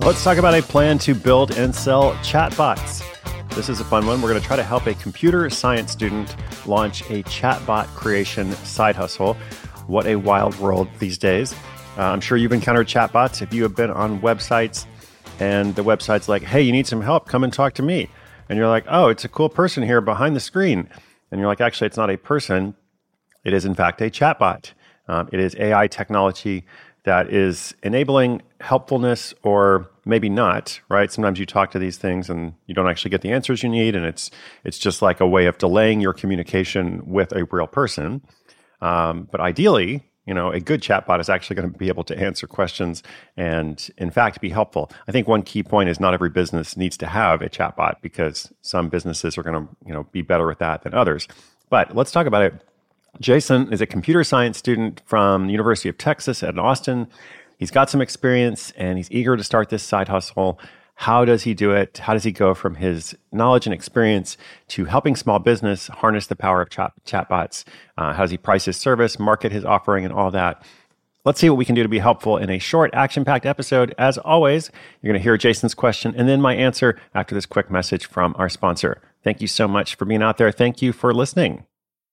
Let's talk about a plan to build and sell chatbots. This is a fun one. We're going to try to help a computer science student launch a chatbot creation side hustle. What a wild world these days. I'm sure you've encountered chatbots. If you have been on websites and the website's like, hey, you need some help, come and talk to me. And you're like, oh, it's a cool person here behind the screen. And you're like, actually, it's not a person. It is, in fact, a chatbot. It is AI technology that is enabling helpfulness or maybe not, right? Sometimes you talk to these things and you don't actually get the answers you need, and it's just like a way of delaying your communication with a real person. But ideally, a good chatbot is actually going to be able to answer questions and, in fact, be helpful. I think one key point is not every business needs to have a chatbot because some businesses are going to, be better with that than others. But let's talk about it. Jason is a computer science student from the University of Texas at Austin. He's got some experience and he's eager to start this side hustle. How does he do it? How does he go from his knowledge and experience to helping small business harness the power of chatbots? How does he price his service, market his offering, and all that? Let's see what we can do to be helpful in a short, action-packed episode. As always, you're going to hear Jason's question and then my answer after this quick message from our sponsor. Thank you so much for being out there. Thank you for listening.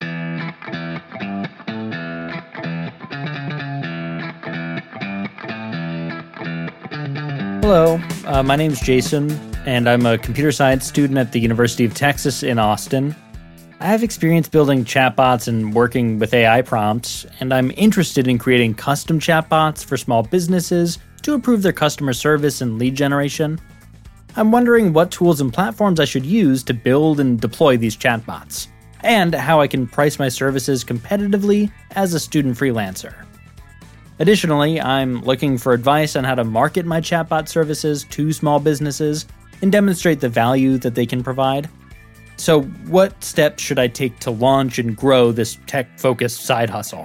Hello, my name's Jason, and I'm a computer science student at the University of Texas in Austin. I have experience building chatbots and working with AI prompts, and I'm interested in creating custom chatbots for small businesses to improve their customer service and lead generation. I'm wondering what tools and platforms I should use to build and deploy these chatbots, and how I can price my services competitively as a student freelancer. Additionally, I'm looking for advice on how to market my chatbot services to small businesses and demonstrate the value that they can provide. So, what steps should I take to launch and grow this tech-focused side hustle?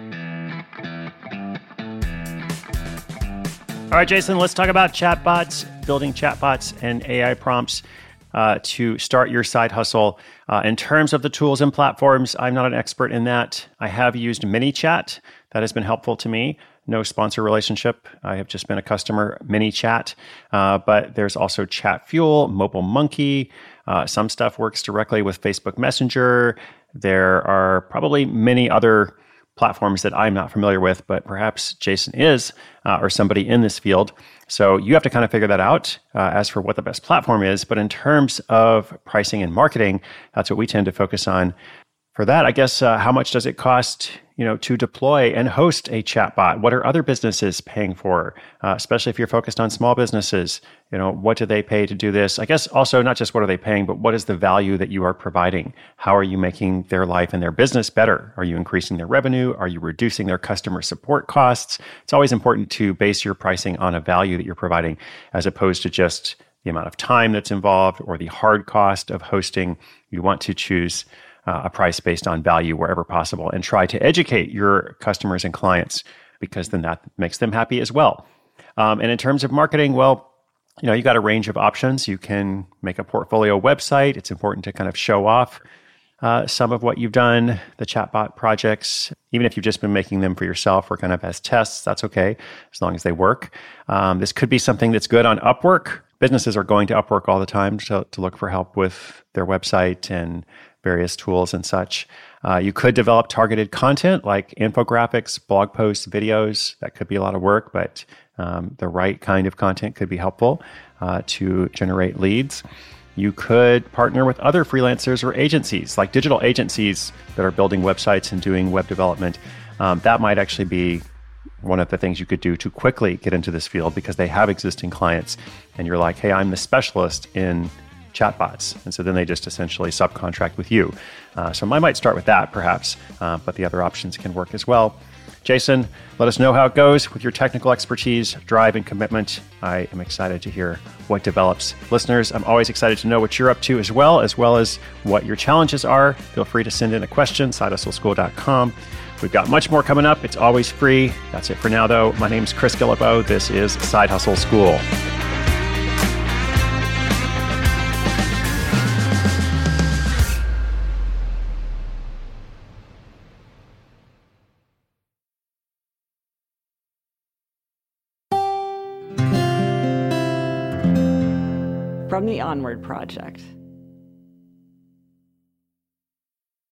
All right, Jason, let's talk about chatbots, building chatbots and AI prompts to start your side hustle. In terms of the tools and platforms, I'm not an expert in that. I have used ManyChat. That has been helpful to me. No sponsor relationship. I have just been a customer, ManyChat. But there's also Chatfuel, MobileMonkey. Some stuff works directly with Facebook Messenger. There are probably many other platforms that I'm not familiar with, but perhaps Jason is, or somebody in this field. So you have to kind of figure that out as for what the best platform is. But in terms of pricing and marketing, that's what we tend to focus on. For that, I guess, how much does it cost, to deploy and host a chatbot? What are other businesses paying for, especially if you're focused on small businesses? What do they pay to do this? I guess also not just what are they paying, but what is the value that you are providing? How are you making their life and their business better? Are you increasing their revenue? Are you reducing their customer support costs? It's always important to base your pricing on a value that you're providing as opposed to just the amount of time that's involved or the hard cost of hosting. You want to choose a price based on value wherever possible and try to educate your customers and clients because then that makes them happy as well. And in terms of marketing, well, you got a range of options. You can make a portfolio website. It's important to kind of show off some of what you've done, the chatbot projects. Even if you've just been making them for yourself or kind of as tests, that's okay, as long as they work. This could be something that's good on Upwork. Businesses are going to Upwork all the time to look for help with their website and various tools and such. You could develop targeted content like infographics, blog posts, videos. That could be a lot of work, but the right kind of content could be helpful to generate leads. You could partner with other freelancers or agencies, like digital agencies that are building websites and doing web development. That might actually be one of the things you could do to quickly get into this field because they have existing clients and you're like, hey, I'm the specialist in chatbots. And so then they just essentially subcontract with you. So I might start with that perhaps, but the other options can work as well. Jason, let us know how it goes with your technical expertise, drive, and commitment. I am excited to hear what develops. Listeners, I'm always excited to know what you're up to as well as what your challenges are. Feel free to send in a question, sidehustleschool.com. We've got much more coming up. It's always free. That's it for now, though. My name is Chris Guillebeau. This is Side Hustle School. from the Onward Project.